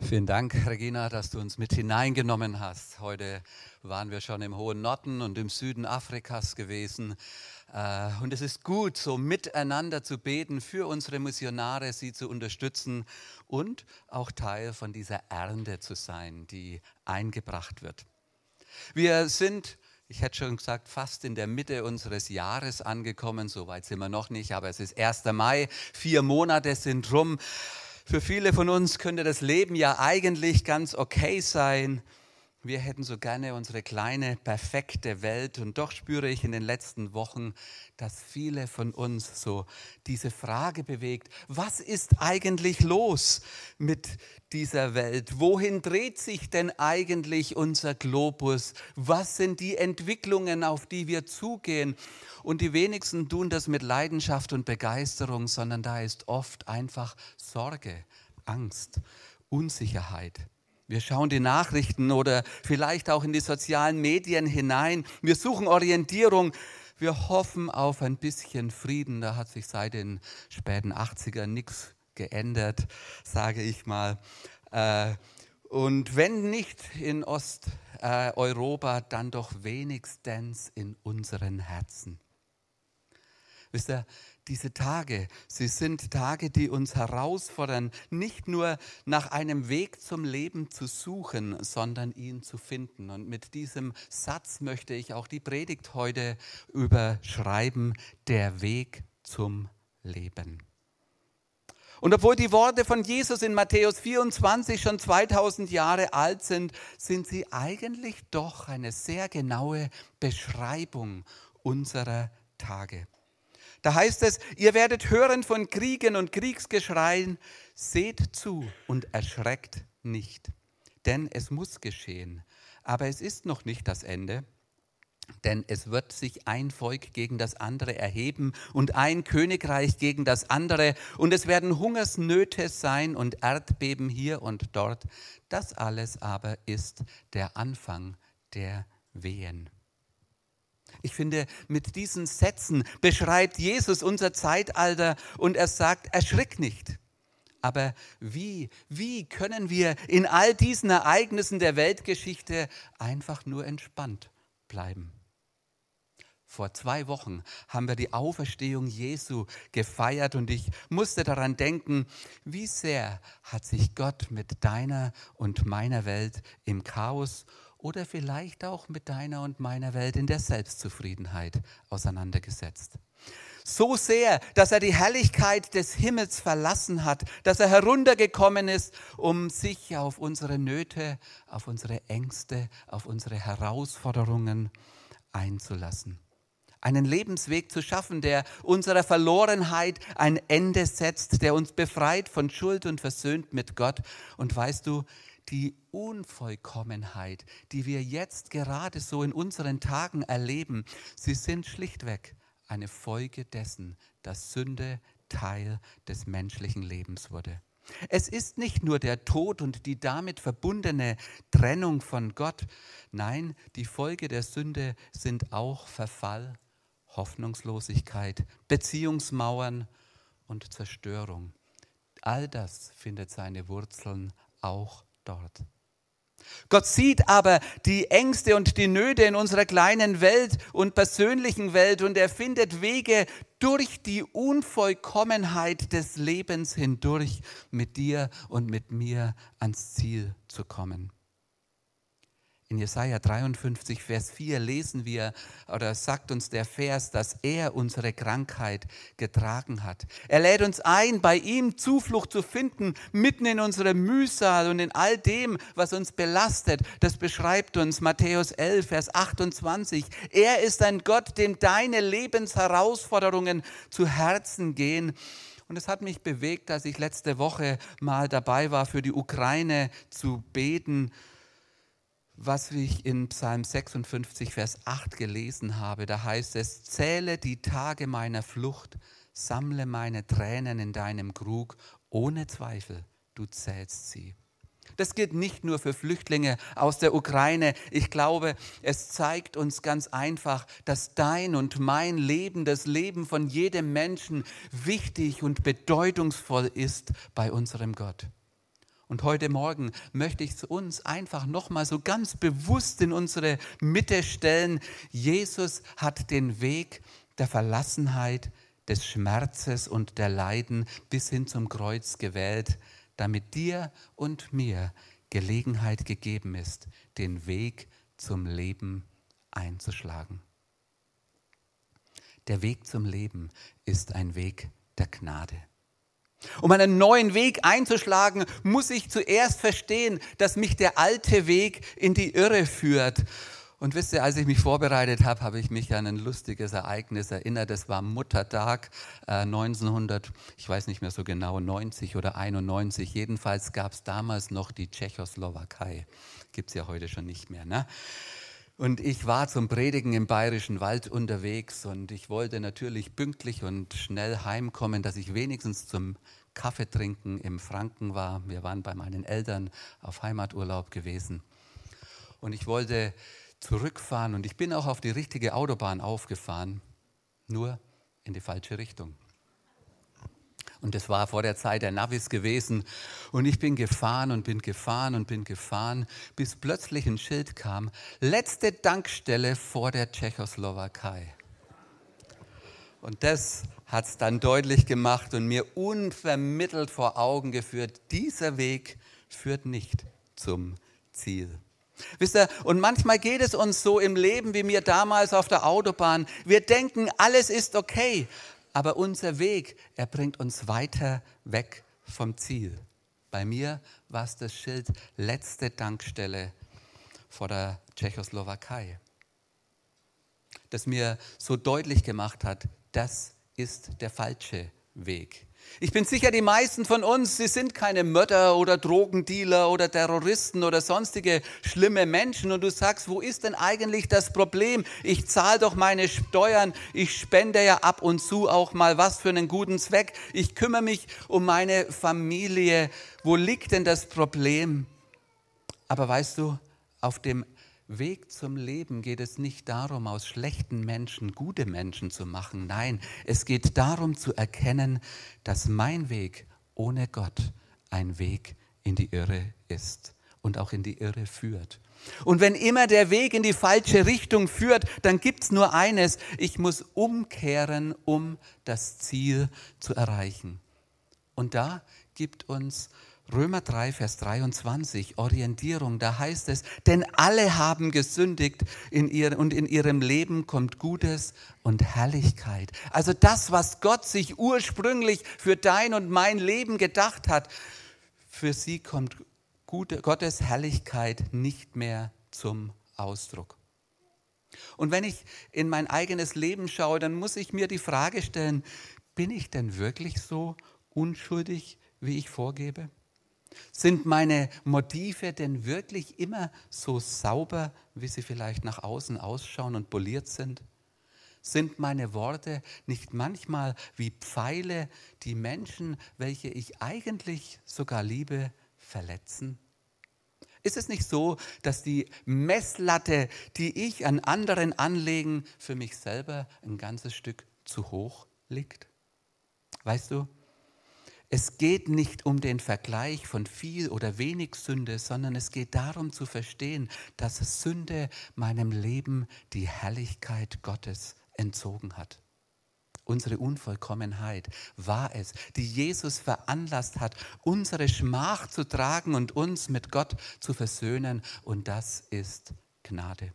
Vielen Dank, Regina, dass du uns mit hineingenommen hast. Heute waren wir schon im hohen Norden und im Süden Afrikas gewesen. Und es ist gut, so miteinander zu beten für unsere Missionare, sie zu unterstützen und auch Teil von dieser Ernte zu sein, die eingebracht wird. Wir sind, ich hätte schon gesagt, fast in der Mitte unseres Jahres angekommen. So weit sind wir noch nicht, aber es ist 1. Mai. 4 Monate sind rum. Für viele von uns könnte das Leben ja eigentlich ganz okay sein. Wir hätten so gerne unsere kleine, perfekte Welt. Und doch spüre ich in den letzten Wochen, dass viele von uns so diese Frage bewegt: Was ist eigentlich los mit dieser Welt? Wohin dreht sich denn eigentlich unser Globus? Was sind die Entwicklungen, auf die wir zugehen? Und die wenigsten tun das mit Leidenschaft und Begeisterung, sondern da ist oft einfach Sorge, Angst, Unsicherheit. Wir schauen die Nachrichten oder vielleicht auch in die sozialen Medien hinein. Wir suchen Orientierung. Wir hoffen auf ein bisschen Frieden. Da hat sich seit den späten 80ern nichts geändert, sage ich mal. Und wenn nicht in Osteuropa, dann doch wenigstens in unseren Herzen. Wisst ihr, diese Tage, sie sind Tage, die uns herausfordern, nicht nur nach einem Weg zum Leben zu suchen, sondern ihn zu finden. Und mit diesem Satz möchte ich auch die Predigt heute überschreiben: Der Weg zum Leben. Und obwohl die Worte von Jesus in Matthäus 24 schon 2000 Jahre alt sind, sind sie eigentlich doch eine sehr genaue Beschreibung unserer Tage. Da heißt es: Ihr werdet hören von Kriegen und Kriegsgeschreien, seht zu und erschreckt nicht, denn es muss geschehen. Aber es ist noch nicht das Ende, denn es wird sich ein Volk gegen das andere erheben und ein Königreich gegen das andere, und es werden Hungersnöte sein und Erdbeben hier und dort. Das alles aber ist der Anfang der Wehen. Ich finde, mit diesen Sätzen beschreibt Jesus unser Zeitalter und er sagt: Erschrick nicht. Aber wie können wir in all diesen Ereignissen der Weltgeschichte einfach nur entspannt bleiben? Vor 2 Wochen haben wir die Auferstehung Jesu gefeiert und ich musste daran denken, wie sehr hat sich Gott mit deiner und meiner Welt im Chaos oder vielleicht auch mit deiner und meiner Welt in der Selbstzufriedenheit auseinandergesetzt. So sehr, dass er die Herrlichkeit des Himmels verlassen hat, dass er heruntergekommen ist, um sich auf unsere Nöte, auf unsere Ängste, auf unsere Herausforderungen einzulassen. Einen Lebensweg zu schaffen, der unserer Verlorenheit ein Ende setzt, der uns befreit von Schuld und versöhnt mit Gott. Und weißt du, die Unvollkommenheit, die wir jetzt gerade so in unseren Tagen erleben, sie sind schlichtweg eine Folge dessen, dass Sünde Teil des menschlichen Lebens wurde. Es ist nicht nur der Tod und die damit verbundene Trennung von Gott. Nein, die Folge der Sünde sind auch Verfall, Hoffnungslosigkeit, Beziehungsmauern und Zerstörung. All das findet seine Wurzeln auch dort. Gott sieht aber die Ängste und die Nöte in unserer kleinen Welt und persönlichen Welt und er findet Wege, durch die Unvollkommenheit des Lebens hindurch mit dir und mit mir ans Ziel zu kommen. In Jesaja 53, Vers 4 lesen wir, oder sagt uns der Vers, dass er unsere Krankheit getragen hat. Er lädt uns ein, bei ihm Zuflucht zu finden, mitten in unserer Mühsal und in all dem, was uns belastet. Das beschreibt uns Matthäus 11, Vers 28. Er ist ein Gott, dem deine Lebensherausforderungen zu Herzen gehen. Und es hat mich bewegt, als ich letzte Woche mal dabei war, für die Ukraine zu beten, was ich in Psalm 56, Vers 8 gelesen habe. Da heißt es: Zähle die Tage meiner Flucht, sammle meine Tränen in deinem Krug, ohne Zweifel, du zählst sie. Das gilt nicht nur für Flüchtlinge aus der Ukraine. Ich glaube, es zeigt uns ganz einfach, dass dein und mein Leben, das Leben von jedem Menschen wichtig und bedeutungsvoll ist bei unserem Gott. Und heute Morgen möchte ich uns einfach nochmal so ganz bewusst in unsere Mitte stellen. Jesus hat den Weg der Verlassenheit, des Schmerzes und der Leiden bis hin zum Kreuz gewählt, damit dir und mir Gelegenheit gegeben ist, den Weg zum Leben einzuschlagen. Der Weg zum Leben ist ein Weg der Gnade. Um einen neuen Weg einzuschlagen, muss ich zuerst verstehen, dass mich der alte Weg in die Irre führt. Und wisst ihr, als ich mich vorbereitet habe, habe ich mich an ein lustiges Ereignis erinnert. Das war Muttertag 1900, ich weiß nicht mehr so genau, 90 oder 91. Jedenfalls gab es damals noch die Tschechoslowakei. Gibt es ja heute schon nicht mehr, ne? Und ich war zum Predigen im Bayerischen Wald unterwegs und ich wollte natürlich pünktlich und schnell heimkommen, dass ich wenigstens zum Kaffee trinken im Franken war. Wir waren bei meinen Eltern auf Heimaturlaub gewesen und ich wollte zurückfahren und ich bin auch auf die richtige Autobahn aufgefahren, nur in die falsche Richtung. Und das war vor der Zeit der Navis gewesen. Und ich bin gefahren und bin gefahren und bin gefahren, bis plötzlich ein Schild kam: letzte Tankstelle vor der Tschechoslowakei. Und das hat es dann deutlich gemacht und mir unvermittelt vor Augen geführt: dieser Weg führt nicht zum Ziel. Wisst ihr, und manchmal geht es uns so im Leben wie mir damals auf der Autobahn. Wir denken, alles ist okay. Aber unser Weg, er bringt uns weiter weg vom Ziel. Bei mir war es das Schild letzte Tankstelle vor der Tschechoslowakei, das mir so deutlich gemacht hat, das ist der falsche Weg. Ich bin sicher, die meisten von uns, sie sind keine Mörder oder Drogendealer oder Terroristen oder sonstige schlimme Menschen. Und du sagst, wo ist denn eigentlich das Problem? Ich zahle doch meine Steuern, ich spende ja ab und zu auch mal was für einen guten Zweck. Ich kümmere mich um meine Familie. Wo liegt denn das Problem? Aber weißt du, auf dem Weg zum Leben geht es nicht darum, aus schlechten Menschen gute Menschen zu machen. Nein, es geht darum zu erkennen, dass mein Weg ohne Gott ein Weg in die Irre ist und auch in die Irre führt. Und wenn immer der Weg in die falsche Richtung führt, dann gibt es nur eines: ich muss umkehren, um das Ziel zu erreichen. Und da gibt uns Römer 3, Vers 23, Orientierung, da heißt es: denn alle haben gesündigt und in ihrem Leben kommt Gutes und Herrlichkeit. Also das, was Gott sich ursprünglich für dein und mein Leben gedacht hat, für sie kommt Gottes Herrlichkeit nicht mehr zum Ausdruck. Und wenn ich in mein eigenes Leben schaue, dann muss ich mir die Frage stellen: bin ich denn wirklich so unschuldig, wie ich vorgebe? Sind meine Motive denn wirklich immer so sauber, wie sie vielleicht nach außen ausschauen und poliert sind? Sind meine Worte nicht manchmal wie Pfeile, die Menschen, welche ich eigentlich sogar liebe, verletzen? Ist es nicht so, dass die Messlatte, die ich an anderen anlegen, für mich selber ein ganzes Stück zu hoch liegt? Weißt du, es geht nicht um den Vergleich von viel oder wenig Sünde, sondern es geht darum zu verstehen, dass Sünde meinem Leben die Herrlichkeit Gottes entzogen hat. Unsere Unvollkommenheit war es, die Jesus veranlasst hat, unsere Schmach zu tragen und uns mit Gott zu versöhnen. Und das ist Gnade.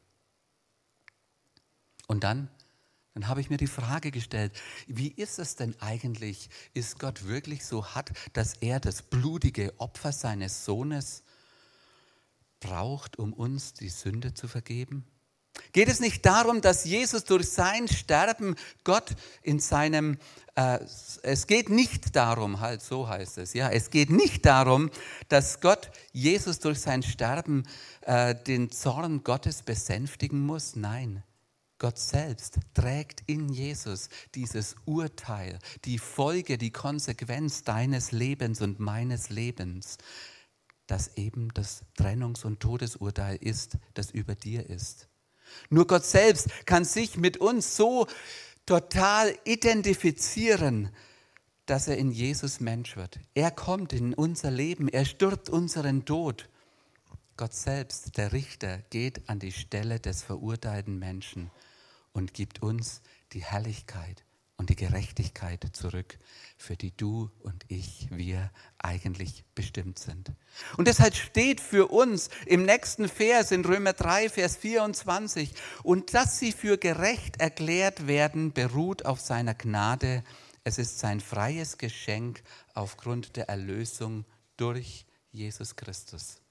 Und dann habe ich mir die Frage gestellt: wie ist es denn eigentlich? Ist Gott wirklich so hart, dass er das blutige Opfer seines Sohnes braucht, um uns die Sünde zu vergeben? Geht es nicht darum, dass Jesus durch sein Sterben Gott in seinem, es geht nicht darum, halt so heißt es, ja, es geht nicht darum, dass Gott Jesus durch sein Sterben den Zorn Gottes besänftigen muss? Nein. Gott selbst trägt in Jesus dieses Urteil, die Folge, die Konsequenz deines Lebens und meines Lebens, das eben das Trennungs- und Todesurteil ist, das über dir ist. Nur Gott selbst kann sich mit uns so total identifizieren, dass er in Jesus Mensch wird. Er kommt in unser Leben, er stirbt unseren Tod. Gott selbst, der Richter, geht an die Stelle des verurteilten Menschen und gibt uns die Herrlichkeit und die Gerechtigkeit zurück, für die du und wir eigentlich bestimmt sind. Und deshalb steht für uns im nächsten Vers in Römer 3, Vers 24, und dass sie für gerecht erklärt werden, beruht auf seiner Gnade. Es ist sein freies Geschenk aufgrund der Erlösung durch Jesus Christus.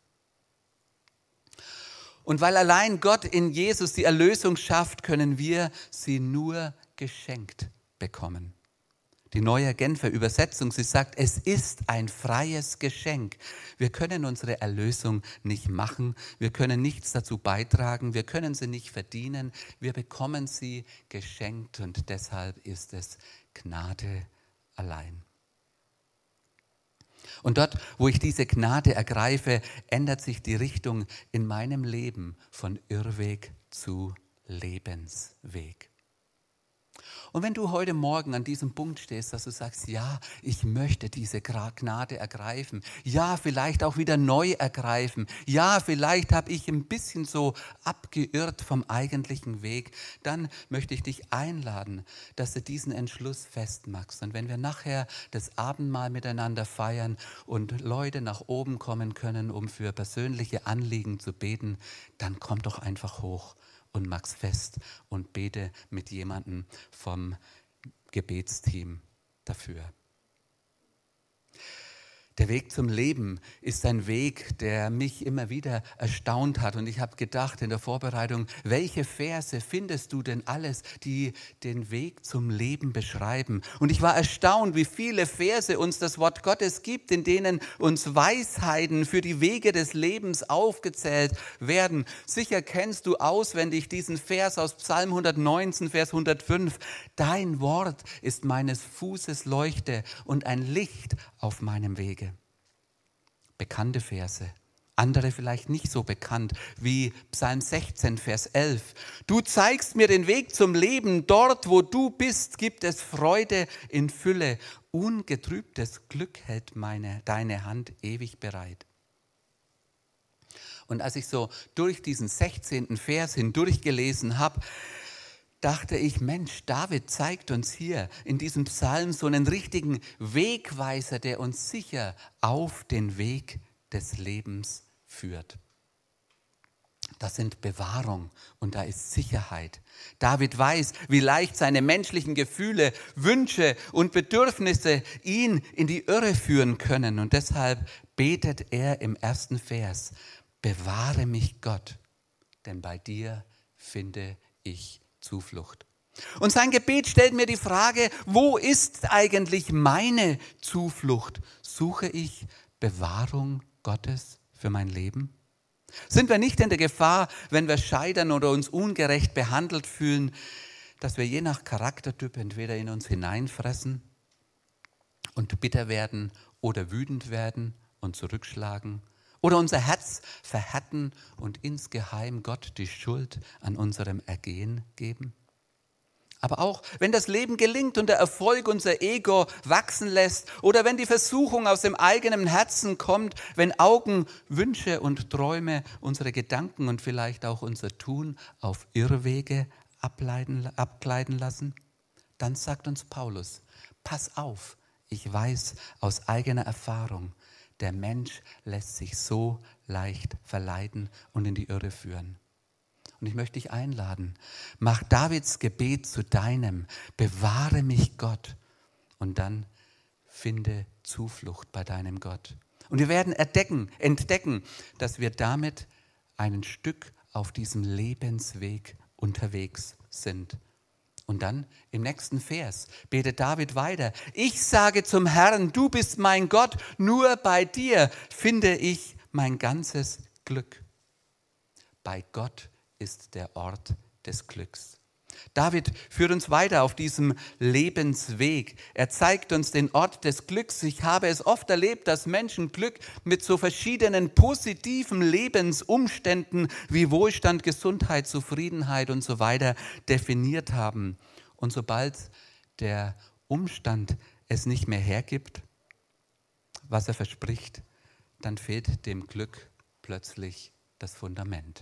Und weil allein Gott in Jesus die Erlösung schafft, können wir sie nur geschenkt bekommen. Die Neue Genfer Übersetzung, sie sagt, es ist ein freies Geschenk. Wir können unsere Erlösung nicht machen, wir können nichts dazu beitragen, wir können sie nicht verdienen, wir bekommen sie geschenkt und deshalb ist es Gnade allein. Und dort, wo ich diese Gnade ergreife, ändert sich die Richtung in meinem Leben von Irrweg zu Lebensweg. Und wenn du heute Morgen an diesem Punkt stehst, dass du sagst, ja, ich möchte diese Gnade ergreifen, ja, vielleicht auch wieder neu ergreifen, ja, vielleicht habe ich ein bisschen so abgeirrt vom eigentlichen Weg, dann möchte ich dich einladen, dass du diesen Entschluss festmachst. Und wenn wir nachher das Abendmahl miteinander feiern und Leute nach oben kommen können, um für persönliche Anliegen zu beten, dann komm doch einfach hoch und mach's fest und bete mit jemandem vom Gebetsteam dafür. Der Weg zum Leben ist ein Weg, der mich immer wieder erstaunt hat. Und ich habe gedacht in der Vorbereitung, welche Verse findest du denn alles, die den Weg zum Leben beschreiben? Und ich war erstaunt, wie viele Verse uns das Wort Gottes gibt, in denen uns Weisheiten für die Wege des Lebens aufgezählt werden. Sicher kennst du auswendig diesen Vers aus Psalm 119, Vers 105. Dein Wort ist meines Fußes Leuchte und ein Licht auf meinem Wege. Bekannte Verse, andere vielleicht nicht so bekannt, wie Psalm 16, Vers 11. Du zeigst mir den Weg zum Leben, dort wo du bist, gibt es Freude in Fülle. Ungetrübtes Glück hält deine Hand ewig bereit. Und als ich so durch diesen 16. Vers hindurchgelesen habe, dachte ich, Mensch, David zeigt uns hier in diesem Psalm so einen richtigen Wegweiser, der uns sicher auf den Weg des Lebens führt. Das sind Bewahrung und da ist Sicherheit. David weiß, wie leicht seine menschlichen Gefühle, Wünsche und Bedürfnisse ihn in die Irre führen können. Und deshalb betet er im ersten Vers, bewahre mich Gott, denn bei dir finde ich Zuflucht. Und sein Gebet stellt mir die Frage, wo ist eigentlich meine Zuflucht? Suche ich Bewahrung Gottes für mein Leben? Sind wir nicht in der Gefahr, wenn wir scheitern oder uns ungerecht behandelt fühlen, dass wir je nach Charaktertyp entweder in uns hineinfressen und bitter werden oder wütend werden und zurückschlagen? Oder unser Herz verhärten und insgeheim Gott die Schuld an unserem Ergehen geben? Aber auch wenn das Leben gelingt und der Erfolg unser Ego wachsen lässt oder wenn die Versuchung aus dem eigenen Herzen kommt, wenn Augen, Wünsche und Träume unsere Gedanken und vielleicht auch unser Tun auf Irrwege abgleiten lassen, dann sagt uns Paulus, pass auf, ich weiß aus eigener Erfahrung, der Mensch lässt sich so leicht verleiten und in die Irre führen. Und ich möchte dich einladen, mach Davids Gebet zu deinem, bewahre mich Gott und dann finde Zuflucht bei deinem Gott. Und wir werden entdecken, dass wir damit ein Stück auf diesem Lebensweg unterwegs sind. Und dann im nächsten Vers betet David weiter. Ich sage zum Herrn, du bist mein Gott, nur bei dir finde ich mein ganzes Glück. Bei Gott ist der Ort des Glücks. David führt uns weiter auf diesem Lebensweg. Er zeigt uns den Ort des Glücks. Ich habe es oft erlebt, dass Menschen Glück mit so verschiedenen positiven Lebensumständen wie Wohlstand, Gesundheit, Zufriedenheit und so weiter definiert haben. Und sobald der Umstand es nicht mehr hergibt, was er verspricht, dann fehlt dem Glück plötzlich das Fundament.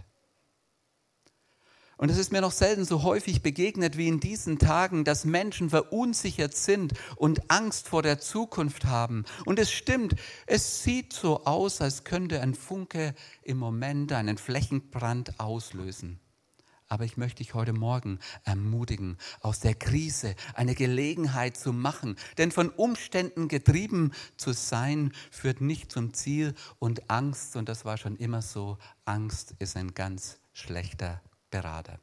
Und es ist mir noch selten so häufig begegnet wie in diesen Tagen, dass Menschen verunsichert sind und Angst vor der Zukunft haben. Und es stimmt, es sieht so aus, als könnte ein Funke im Moment einen Flächenbrand auslösen. Aber ich möchte dich heute Morgen ermutigen, aus der Krise eine Gelegenheit zu machen. Denn von Umständen getrieben zu sein, führt nicht zum Ziel. Und Angst, und das war schon immer so, Angst ist ein ganz schlechter Berater.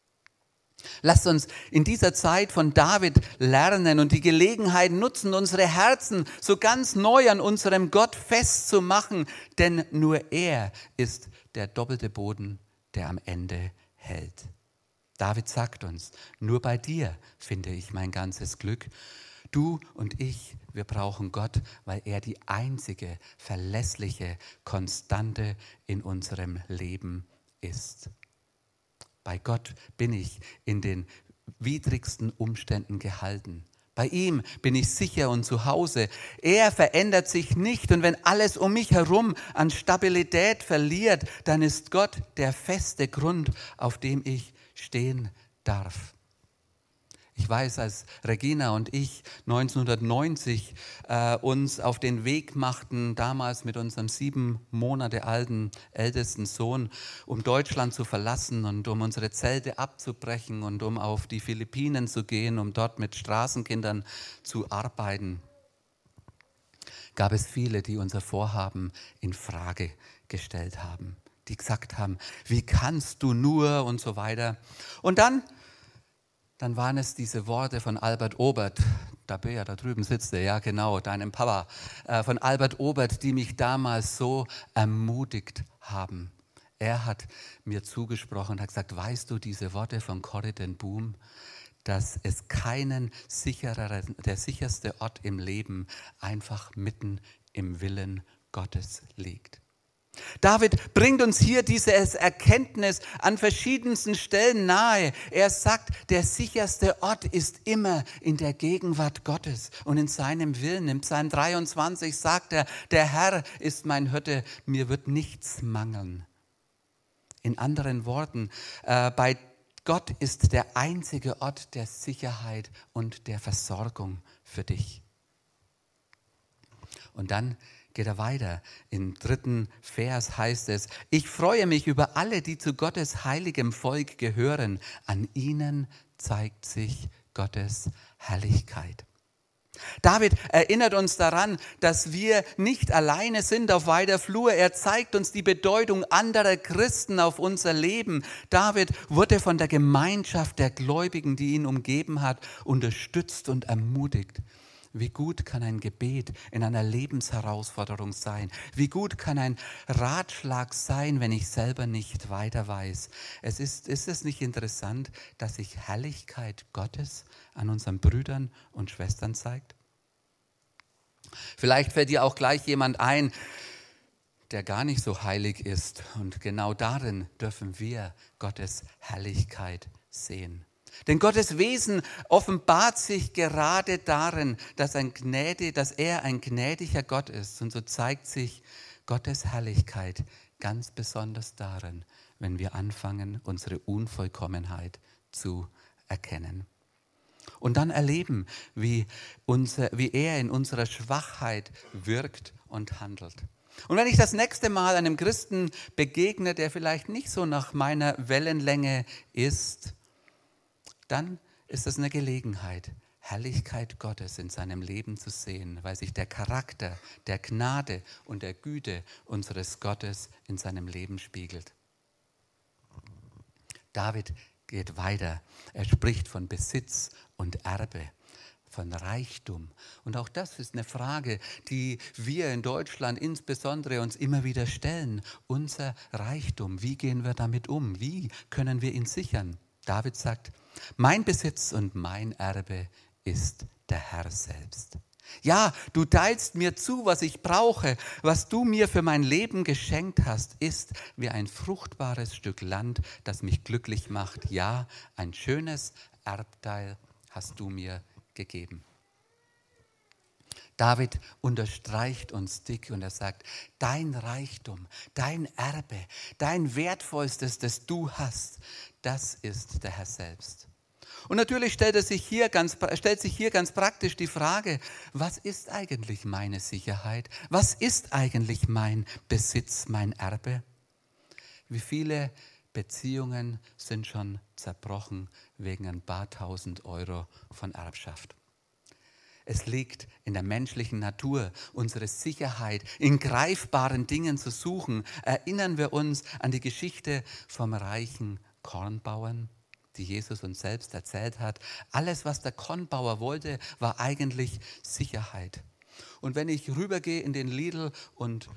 Lasst uns in dieser Zeit von David lernen und die Gelegenheit nutzen, unsere Herzen so ganz neu an unserem Gott festzumachen, denn nur er ist der doppelte Boden, der am Ende hält. David sagt uns, nur bei dir finde ich mein ganzes Glück. Du und ich, wir brauchen Gott, weil er die einzige verlässliche Konstante in unserem Leben ist. Bei Gott bin ich in den widrigsten Umständen gehalten. Bei ihm bin ich sicher und zu Hause. Er verändert sich nicht. Und wenn alles um mich herum an Stabilität verliert, dann ist Gott der feste Grund, auf dem ich stehen darf. Ich weiß, als Regina und ich 1990 uns auf den Weg machten, damals mit unserem 7 Monate alten ältesten Sohn, um Deutschland zu verlassen und um unsere Zelte abzubrechen und um auf die Philippinen zu gehen, um dort mit Straßenkindern zu arbeiten, gab es viele, die unser Vorhaben in Frage gestellt haben, die gesagt haben, wie kannst du nur und so weiter. Und dann waren es diese Worte von Albert Obert, da drüben sitzt er, ja genau, deinem Papa, von Albert Obert, die mich damals so ermutigt haben. Er hat mir zugesprochen und hat gesagt, weißt du diese Worte von Corrie ten Boom, dass es keinen sichereren, der sicherste Ort im Leben einfach mitten im Willen Gottes liegt. David bringt uns hier diese Erkenntnis an verschiedensten Stellen nahe. Er sagt, der sicherste Ort ist immer in der Gegenwart Gottes und in seinem Willen. Im Psalm 23 sagt er, der Herr ist mein Hirte, mir wird nichts mangeln. In anderen Worten, bei Gott ist der einzige Ort der Sicherheit und der Versorgung für dich. Und dann geht er weiter. Im 3. Vers heißt es, ich freue mich über alle, die zu Gottes heiligem Volk gehören. An ihnen zeigt sich Gottes Herrlichkeit. David erinnert uns daran, dass wir nicht alleine sind auf weiter Flur. Er zeigt uns die Bedeutung anderer Christen auf unser Leben. David wurde von der Gemeinschaft der Gläubigen, die ihn umgeben hat, unterstützt und ermutigt. Wie gut kann ein Gebet in einer Lebensherausforderung sein? Wie gut kann ein Ratschlag sein, wenn ich selber nicht weiter weiß? Ist es nicht interessant, dass sich Herrlichkeit Gottes an unseren Brüdern und Schwestern zeigt? Vielleicht fällt dir auch gleich jemand ein, der gar nicht so heilig ist. Und genau darin dürfen wir Gottes Herrlichkeit sehen. Denn Gottes Wesen offenbart sich gerade darin, dass er ein gnädiger Gott ist. Und so zeigt sich Gottes Herrlichkeit ganz besonders darin, wenn wir anfangen, unsere Unvollkommenheit zu erkennen. Und dann erleben, wie er in unserer Schwachheit wirkt und handelt. Und wenn ich das nächste Mal einem Christen begegne, der vielleicht nicht so nach meiner Wellenlänge ist, dann ist es eine Gelegenheit, Herrlichkeit Gottes in seinem Leben zu sehen, weil sich der Charakter, der Gnade und der Güte unseres Gottes in seinem Leben spiegelt. David geht weiter. Er spricht von Besitz und Erbe, von Reichtum. Und auch das ist eine Frage, die wir in Deutschland insbesondere uns immer wieder stellen. Unser Reichtum, wie gehen wir damit um? Wie können wir ihn sichern? David sagt, mein Besitz und mein Erbe ist der Herr selbst. Ja, du teilst mir zu, was ich brauche. Was du mir für mein Leben geschenkt hast, ist wie ein fruchtbares Stück Land, das mich glücklich macht. Ja, ein schönes Erbteil hast du mir gegeben. David unterstreicht uns dick und er sagt, dein Reichtum, dein Erbe, dein Wertvollstes, das du hast, das ist der Herr selbst. Und natürlich stellt sich hier ganz praktisch die Frage, was ist eigentlich meine Sicherheit? Was ist eigentlich mein Besitz, mein Erbe? Wie viele Beziehungen sind schon zerbrochen wegen ein paar tausend Euro von Erbschaft? Es liegt in der menschlichen Natur, unsere Sicherheit in greifbaren Dingen zu suchen. Erinnern wir uns an die Geschichte vom reichen Kornbauern, die Jesus uns selbst erzählt hat. Alles, was der Kornbauer wollte, war eigentlich Sicherheit. Und wenn ich rübergehe in den Lidl und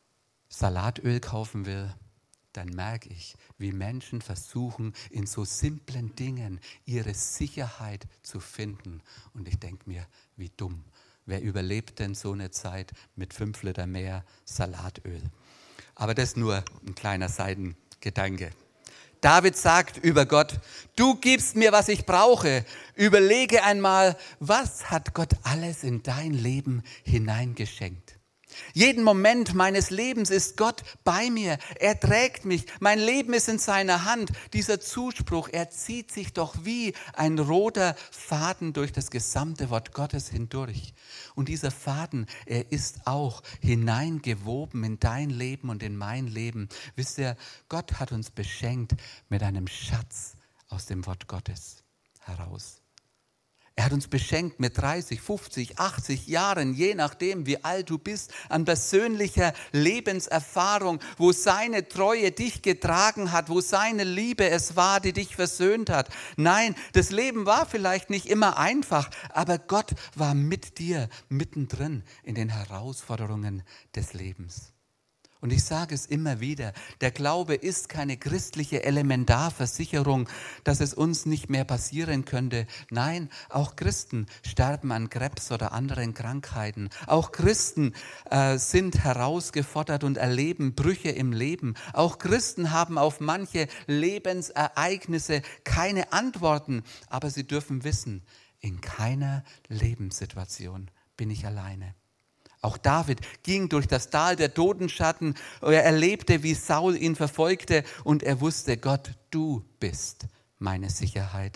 Salatöl kaufen will, dann merke ich, wie Menschen versuchen, in so simplen Dingen ihre Sicherheit zu finden. Und ich denke mir, wie dumm. Wer überlebt denn so eine Zeit mit 5 Liter mehr Salatöl? Aber das nur ein kleiner Seitengedanke. David sagt über Gott, du gibst mir, was ich brauche. Überlege einmal, was hat Gott alles in dein Leben hineingeschenkt? Jeden Moment meines Lebens ist Gott bei mir. Er trägt mich. Mein Leben ist in seiner Hand. Dieser Zuspruch, er zieht sich doch wie ein roter Faden durch das gesamte Wort Gottes hindurch. Und dieser Faden, er ist auch hineingewoben in dein Leben und in mein Leben. Wisst ihr, Gott hat uns beschenkt mit einem Schatz aus dem Wort Gottes heraus. Er hat uns beschenkt mit 30, 50, 80 Jahren, je nachdem, wie alt du bist, an persönlicher Lebenserfahrung, wo seine Treue dich getragen hat, wo seine Liebe es war, die dich versöhnt hat. Nein, das Leben war vielleicht nicht immer einfach, aber Gott war mit dir mittendrin in den Herausforderungen des Lebens. Und ich sage es immer wieder, der Glaube ist keine christliche Elementarversicherung, dass es uns nicht mehr passieren könnte. Nein, auch Christen sterben an Krebs oder anderen Krankheiten. Auch Christen sind herausgefordert und erleben Brüche im Leben. Auch Christen haben auf manche Lebensereignisse keine Antworten, aber sie dürfen wissen, in keiner Lebenssituation bin ich alleine. Auch David ging durch das Tal der Todesschatten, er erlebte, wie Saul ihn verfolgte und er wusste, Gott, du bist meine Sicherheit.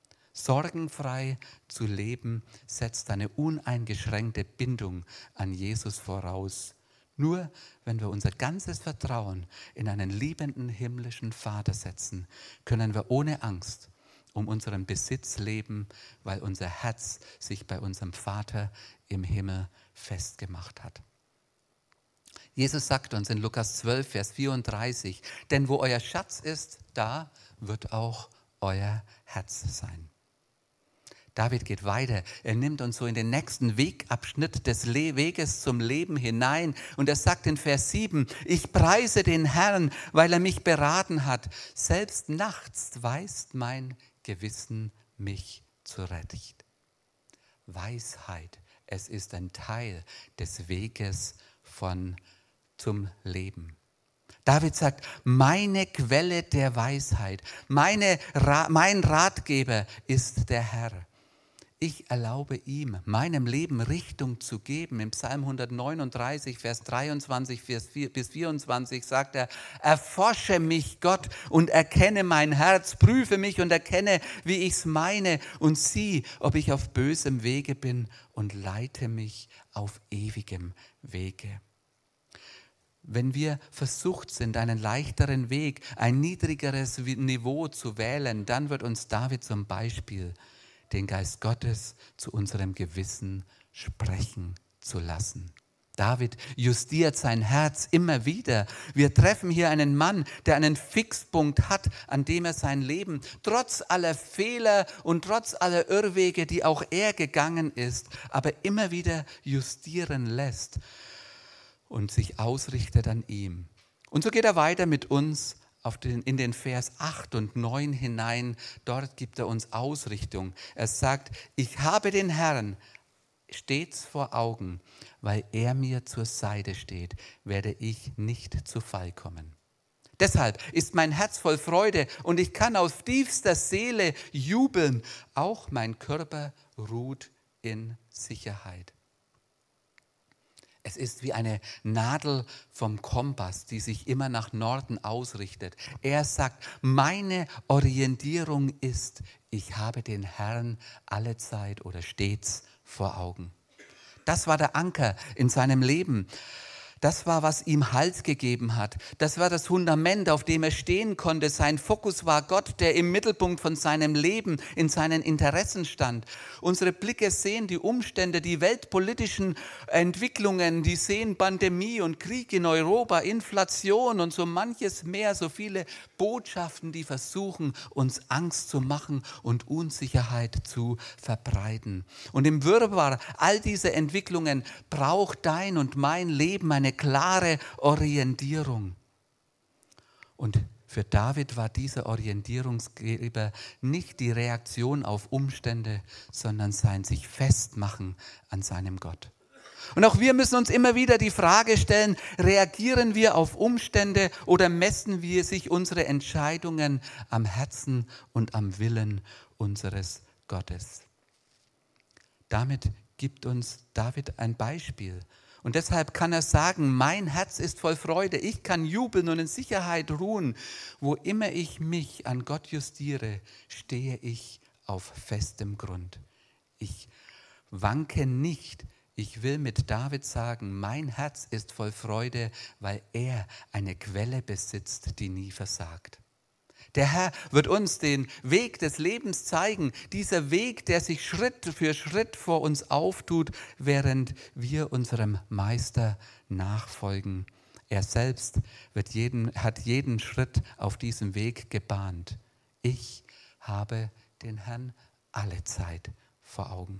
Sorgenfrei zu leben setzt eine uneingeschränkte Bindung an Jesus voraus. Nur wenn wir unser ganzes Vertrauen in einen liebenden himmlischen Vater setzen, können wir ohne Angst um unseren Besitz leben, weil unser Herz sich bei unserem Vater im Himmel festgemacht hat. Jesus sagt uns in Lukas 12, Vers 34, denn wo euer Schatz ist, da wird auch euer Herz sein. David geht weiter, er nimmt uns so in den nächsten Wegabschnitt des Weges zum Leben hinein und er sagt in Vers 7, ich preise den Herrn, weil er mich beraten hat, selbst nachts weist mein Gewissen mich zurecht. Weisheit, es ist ein Teil des Weges zum Leben. David sagt, meine Quelle der Weisheit, mein Ratgeber ist der Herr. Ich erlaube ihm, meinem Leben Richtung zu geben. Im Psalm 139, Vers 23 bis 24 sagt er, erforsche mich, Gott, und erkenne mein Herz, prüfe mich und erkenne, wie ich's meine und sieh, ob ich auf bösem Wege bin und leite mich auf ewigem Wege. Wenn wir versucht sind, einen leichteren Weg, ein niedrigeres Niveau zu wählen, dann wird uns David zum Beispiel den Geist Gottes zu unserem Gewissen sprechen zu lassen. David justiert sein Herz immer wieder. Wir treffen hier einen Mann, der einen Fixpunkt hat, an dem er sein Leben trotz aller Fehler und trotz aller Irrwege, die auch er gegangen ist, aber immer wieder justieren lässt und sich ausrichtet an ihm. Und so geht er weiter mit uns in den Vers 8 und 9 hinein, dort gibt er uns Ausrichtung. Er sagt, ich habe den Herrn stets vor Augen, weil er mir zur Seite steht, werde ich nicht zu Fall kommen. Deshalb ist mein Herz voll Freude und ich kann aus tiefster Seele jubeln. Auch mein Körper ruht in Sicherheit. Es ist wie eine Nadel vom Kompass, die sich immer nach Norden ausrichtet. Er sagt, meine Orientierung ist, ich habe den Herrn allezeit oder stets vor Augen. Das war der Anker in seinem Leben. Das war, was ihm Halt gegeben hat. Das war das Fundament, auf dem er stehen konnte. Sein Fokus war Gott, der im Mittelpunkt von seinem Leben, in seinen Interessen stand. Unsere Blicke sehen die Umstände, die weltpolitischen Entwicklungen, die sehen Pandemie und Krieg in Europa, Inflation und so manches mehr, so viele Botschaften, die versuchen, uns Angst zu machen und Unsicherheit zu verbreiten. Und im Wirrwarr all dieser Entwicklungen braucht dein und mein Leben eine klare Orientierung. Und für David war dieser Orientierungsgeber nicht die Reaktion auf Umstände, sondern sein sich festmachen an seinem Gott. Und auch wir müssen uns immer wieder die Frage stellen, reagieren wir auf Umstände oder messen wir sich unsere Entscheidungen am Herzen und am Willen unseres Gottes? Damit gibt uns David ein Beispiel. Und deshalb kann er sagen, mein Herz ist voll Freude, ich kann jubeln und in Sicherheit ruhen. Wo immer ich mich an Gott justiere, stehe ich auf festem Grund. Ich wanke nicht. Ich will mit David sagen, mein Herz ist voll Freude, weil er eine Quelle besitzt, die nie versagt. Der Herr wird uns den Weg des Lebens zeigen, dieser Weg, der sich Schritt für Schritt vor uns auftut, während wir unserem Meister nachfolgen. Er selbst hat jeden Schritt auf diesem Weg gebahnt. Ich habe den Herrn allezeit vor Augen.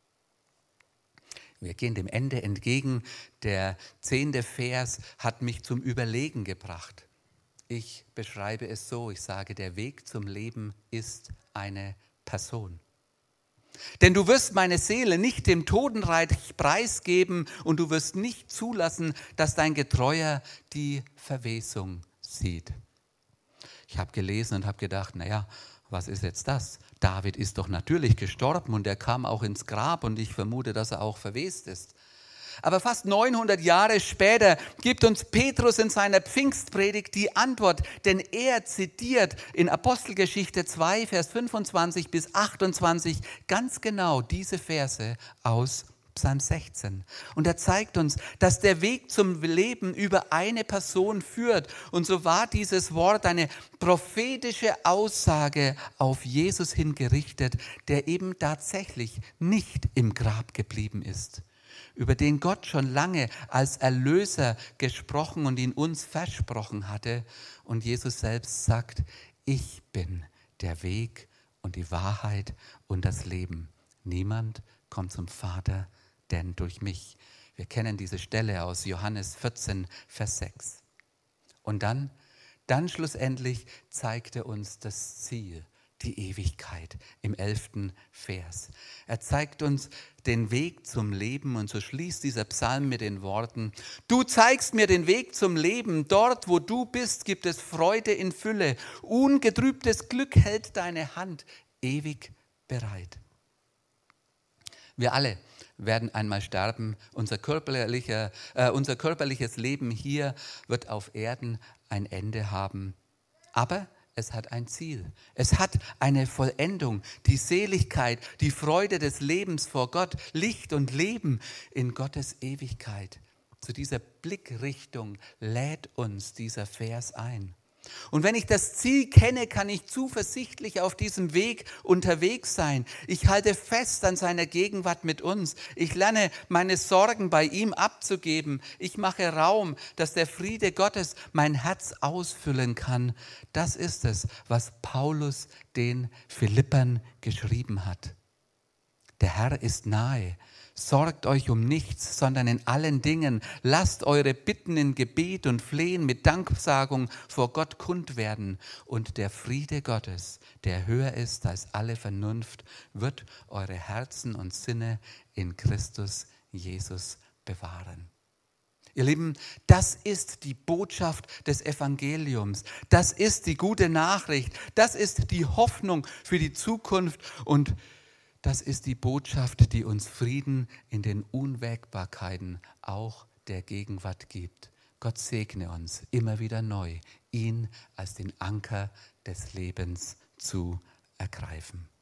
Wir gehen dem Ende entgegen. Der 10. Vers hat mich zum Überlegen gebracht. Ich beschreibe es so, ich sage, der Weg zum Leben ist eine Person. Denn du wirst meine Seele nicht dem Totenreich preisgeben und du wirst nicht zulassen, dass dein Getreuer die Verwesung sieht. Ich habe gelesen und habe gedacht, naja, was ist jetzt das? David ist doch natürlich gestorben und er kam auch ins Grab und ich vermute, dass er auch verwest ist. Aber fast 900 Jahre später gibt uns Petrus in seiner Pfingstpredigt die Antwort, denn er zitiert in Apostelgeschichte 2, Vers 25 bis 28 ganz genau diese Verse aus Psalm 16. Und er zeigt uns, dass der Weg zum Leben über eine Person führt. Und so war dieses Wort eine prophetische Aussage auf Jesus hingerichtet, der eben tatsächlich nicht im Grab geblieben ist, über den Gott schon lange als Erlöser gesprochen und ihn uns versprochen hatte. Und Jesus selbst sagt, ich bin der Weg und die Wahrheit und das Leben. Niemand kommt zum Vater, denn durch mich. Wir kennen diese Stelle aus Johannes 14, Vers 6. Und dann schlussendlich zeigt er uns das Ziel, die Ewigkeit im 11. Vers. Er zeigt uns den Weg zum Leben und so schließt dieser Psalm mit den Worten, du zeigst mir den Weg zum Leben, dort wo du bist, gibt es Freude in Fülle, ungetrübtes Glück hält deine Hand ewig bereit. Wir alle werden einmal sterben, unser körperliches Leben hier wird auf Erden ein Ende haben, aber es hat ein Ziel. Es hat eine Vollendung, die Seligkeit, die Freude des Lebens vor Gott, Licht und Leben in Gottes Ewigkeit. Zu dieser Blickrichtung lädt uns dieser Vers ein. Und wenn ich das Ziel kenne, kann ich zuversichtlich auf diesem Weg unterwegs sein. Ich halte fest an seiner Gegenwart mit uns. Ich lerne, meine Sorgen bei ihm abzugeben. Ich mache Raum, dass der Friede Gottes mein Herz ausfüllen kann. Das ist es, was Paulus den Philippern geschrieben hat. Der Herr ist nahe. Sorgt euch um nichts, sondern in allen Dingen lasst eure Bitten in Gebet und Flehen mit Danksagung vor Gott kund werden. Und der Friede Gottes, der höher ist als alle Vernunft, wird eure Herzen und Sinne in Christus Jesus bewahren. Ihr Lieben, das ist die Botschaft des Evangeliums. Das ist die gute Nachricht. Das ist die Hoffnung für die Zukunft und das ist die Botschaft, die uns Frieden in den Unwägbarkeiten auch der Gegenwart gibt. Gott segne uns immer wieder neu, ihn als den Anker des Lebens zu ergreifen.